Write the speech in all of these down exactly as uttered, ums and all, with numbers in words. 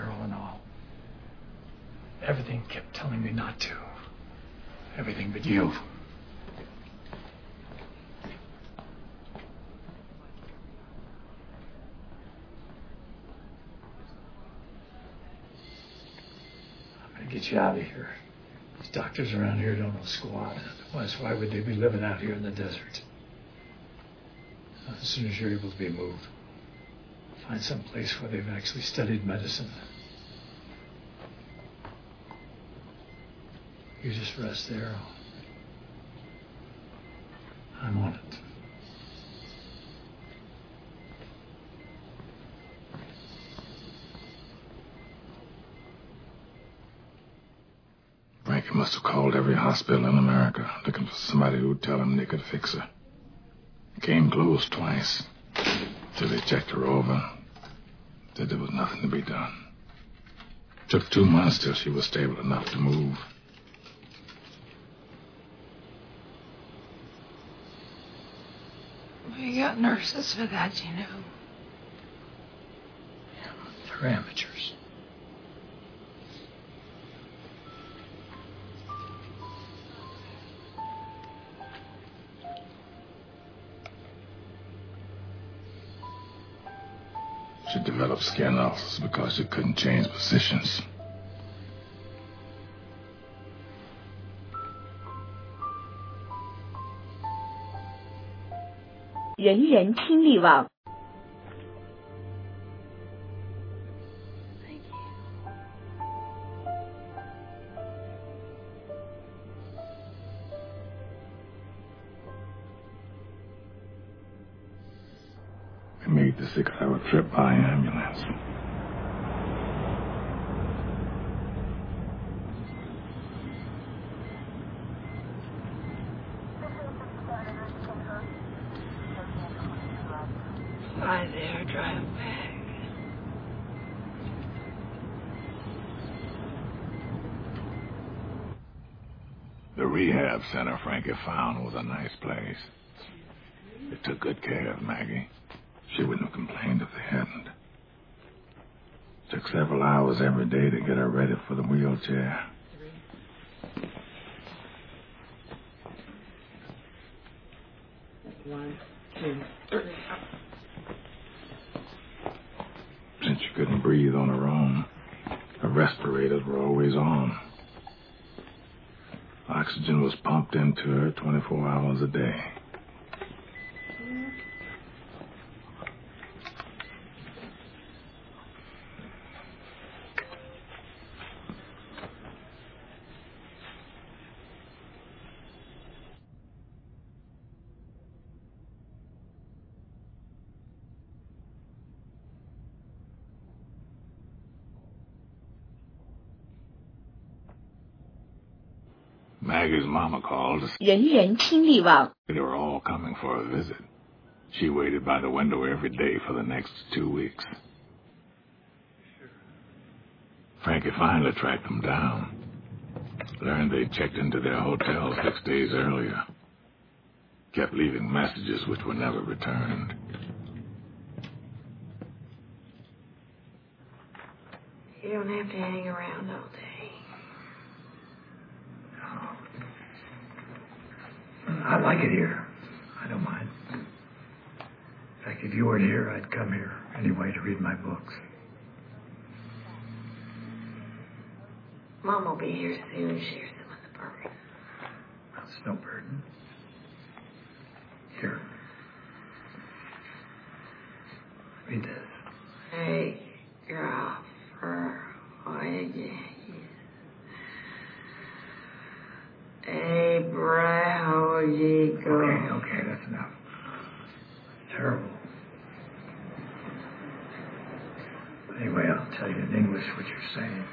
girl and all. Everything kept telling me not to. Everything but you. I'm gonna get you out of here. These doctors around here don't know squat. Otherwise, why would they be living out here in the desert? As soon as you're able to be moved, find some place where they've actually studied medicine. You just rest there. I'm on it. Frankie must have called every hospital in America looking for somebody who would tell him they could fix her. Came close twice till they checked her over. Said there was nothing to be done. Took two months till she was stable enough to move. We got nurses for that, you know. They're amateurs. She developed skin ulcers because she couldn't change positions. 人人听力网 We made the six-hour trip by ambulance. Fly there, drive back. The rehab center Frankie found was a nice place. They took good care of Maggie. She wouldn't have complained if they hadn't. Took several hours every day to get her ready for the wheelchair. One, two, three. Since she couldn't breathe on her own, her respirators were always on. Oxygen was pumped into her twenty-four hours a day. Maggie's mama called. 人人听力网 They were all coming for a visit. She waited by the window every day for the next two weeks. Frankie finally tracked them down. Learned they checked into their hotel six days earlier. Kept leaving messages which were never returned. You don't have to hang around all day. I like it here. I don't mind. In fact, if you weren't here, I'd come here anyway to read my books. Mom will be here soon. Share some of the burden. That's no burden. Here. Read this. Hey, girl, for what you Hey, Brad, how you go? Okay, okay, that's enough. Terrible. Anyway, I'll tell you in English what you're saying.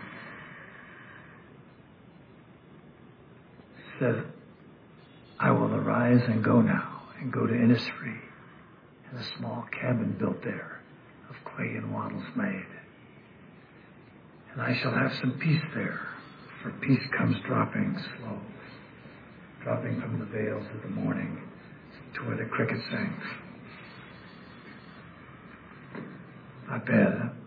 It says, I will arise and go now, and go to Innisfree, in a small cabin built there, of clay and wattles made. And I shall have some peace there, for peace comes dropping slow, dropping from the veils of the morning to where the cricket sings. Not bad, huh?